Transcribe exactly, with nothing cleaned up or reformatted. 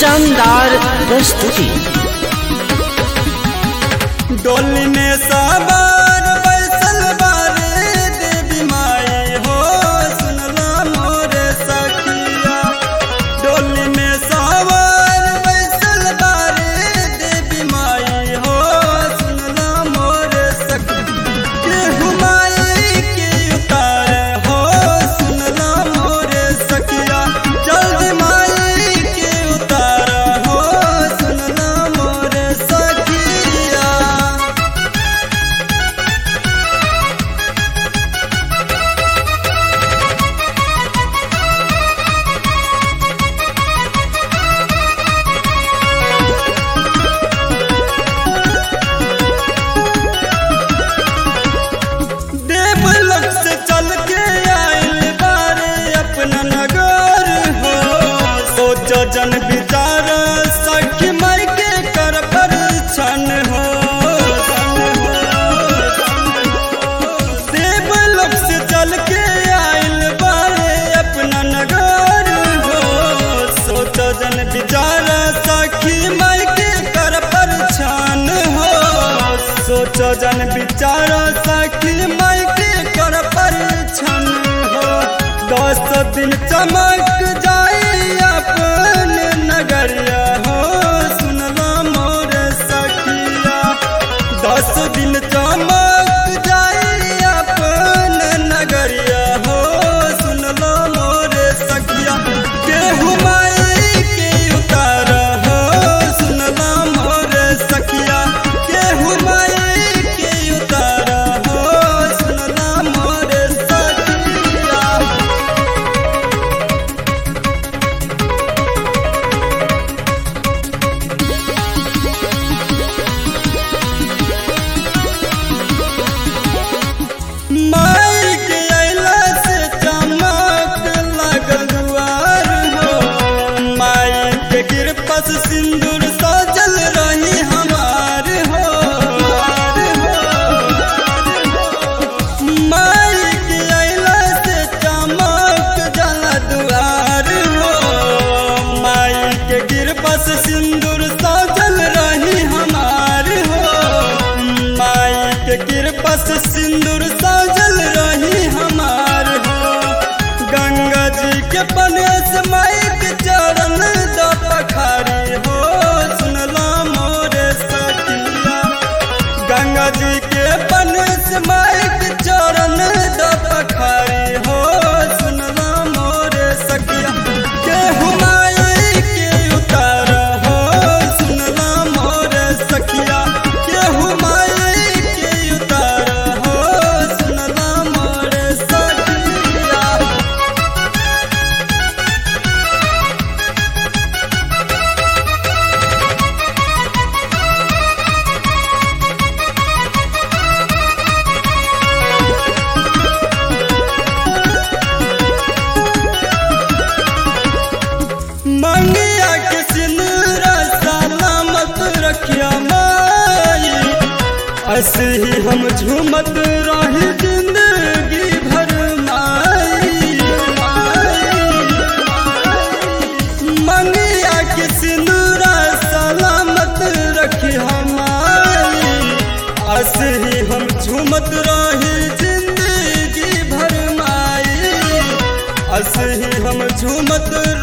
शानदार प्रस्तुति। डोली में सवार बैसल बारे देवी माई हो, सुनला मोरे सखिया। डोली में सवार बैसल बारे देवी माई हो, सुनला मोरे सखिया। केहू माई के उतार हो, सुनला मोरे सखिया। जल्दी माई के उतार हो, सुनला मोरे सखिया। देवलोक से चल के आइल बारे अपना नगर हो, सोचो जन विचार सखी माई के कर परिछन हो। देवलोक से चल के आइल बारे अपना नगर हो, सोचो जन विचार सखी माई के कर परिछन हो। सोचो जन विचार सखी माई के कर परिछन हो। दस दिन चमक जाई अपन नगरिया हो, सुनला मोरे सखिया। दस दिन चमक जाई अपन नगरिया हो, सुनला मोरे सखिया। केहू माई के उतार हो, सुनला मोरे सखिया। केहू माई के उतार हो, सुनला मोरे सखिया। माई के अइला से चमक लागल दुआर हो, माई के कृपा से सिंदूर सजल रही हमार हो। माई के अइला से चमक जला दुआर हो, माई के कृपा से सिंदूर सजल रही हमार हो। माई के कृपा से सिंदूर सजल रही हमार हो। गंगा जी के पनेस माई के चरण द पखारी हो, सुनला मोरे सखिया। गंगा जी के पनेस माई के चरण द पखारी हो, सुनला मोरे सखिया। केहू माई के उतार हो, सुनला मोरे सखिया। केहू माई के उतार हो, सुनला मोरे सखिया। मंगिया के सिंदूरा सलामत रखिया माई, ऐसे ही हम झूमत रही जिंदगी भर माई। मंगिया के सिंदूरा सलामत रखिया माई, ऐसे ही हम झूमत रही जिंदगी भर माई। ऐसे ही हम झूमत